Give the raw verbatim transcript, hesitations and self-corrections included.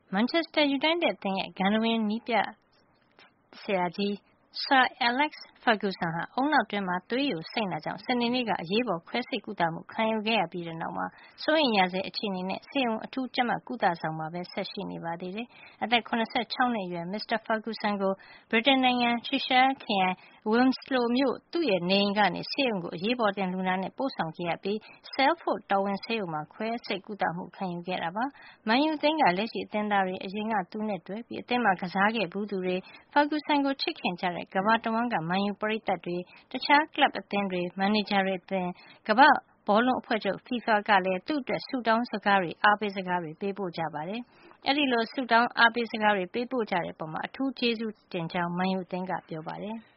Manchester United အသင်းရဲ့ဂန္ထဝင်နည်းပြဆရာကြီး Sir Alex Ferguson ဟာဦးနှောက်တွင်းမှာသွေးယိုစိမ့်တာကြောင့်စနေနေ့ကအရေးပေါ်ခွဲစိတ်ကုသမှုခံယူခဲ့ရပြီးတဲ့နောက်မှာစိုးရိမ်ရဆဲအခြေအနေနဲ့ဆေးရုံအထူးကြပ်မတ်ကုသဆောင်မှာပဲဆက်ရှိနေပါသေးတယ်။အသက်၇၆နှစ်အရွယ် မစ္စတာ Ferguson ကိုဗြိတိန်နိုင်ငံ Cheshire ခရိုင် Wilmslow မြို့သူ့နေအိမ်ကနေဆေးရုံကိုအရေးပေါ်တင်လူနာနဲ့ပို့ဆောင်ခဲ့ရပြီး Salford တော်ဝင်ဆေးရုံမှာခွဲစိတ်ကုသမှုခံယူခဲ့တာပါ။ မန်ယူအသင်းကလက်ရှိအသင်းသားတွေအရင်ကသူနဲ့တွဲပြီးအသင်းမှာကစားခဲ့ဘူးသူတွေ Ferguson ကိုချစ်ခင်ကြတဲ့ကမ္ဘာတဝန်းကမန်ယူပရိသတ်တွေတခြားကလပ်အသင်းတွေမန်နေဂျာတွေအပြင်ကမ္ဘာ့ဘောလုံးအဖွဲ့ချုပ် FIFA ကလည်းသူ့အတွက်ဆုတောင်းစကားတွေအားပေးစကားတွေပေးပို့ကြပါတယ်။အဲဒီလိုဆုတောင်းအားပေးစကားတွေပေးပို့ကြတဲ့အပေါ်အထူးကျေးဇူးတင်ကြောင်းမန်ယူအသင်းကပြောပါတယ်။